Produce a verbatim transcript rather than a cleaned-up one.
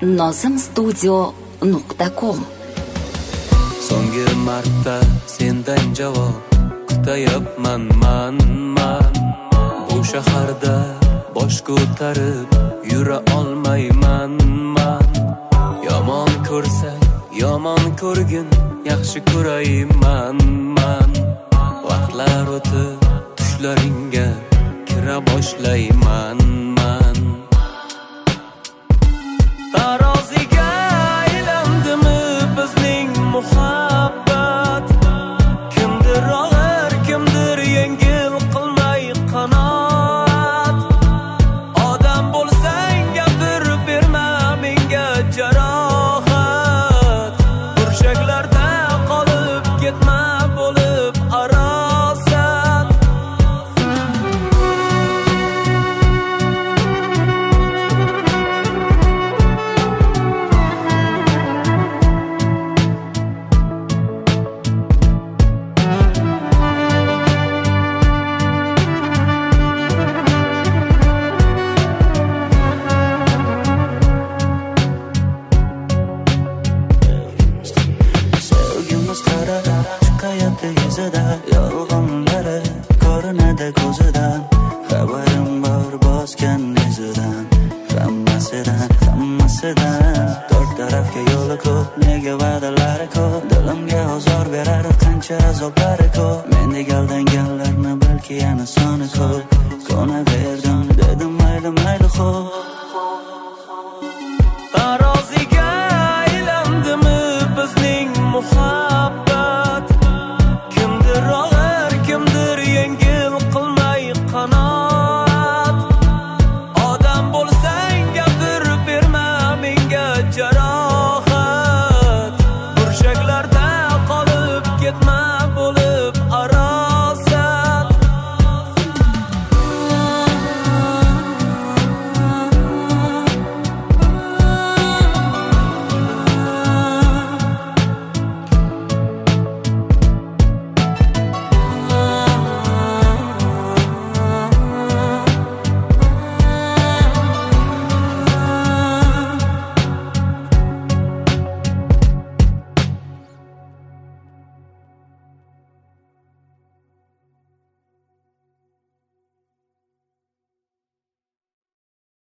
nozim studio nuqta com. So'nggi marta sendan javob kutayapman man man. Bu shaharda bosh ko'tarib yura olmayman man. Yomon ko'rsang, yomon ko'rgin, yaxshi ko'rayman man. Vaqtlar o'tib tushlaringga kira boshlayman man. Taroziga aylandimi bizning muhabbat? Kimdir og'ir, kimdir yengil qilmay qanoat. Odam bo'lsang gapir berma menga jarohat. Burchaklarda qolib ketma bo'lib arosat. Sevgimiz qara chiqayapti yuzida, yolg'onlari ko'rinadi ko'zidan. Xabarim bor bosgan izidan, hammasidan, hammasidan. To'rt tarafga yo'li ko'p, nega va'dalari ko'p, dilimga ozor berar qancha azoblari ko'p. Mendek aldanganlarni balki yana soni ko'p.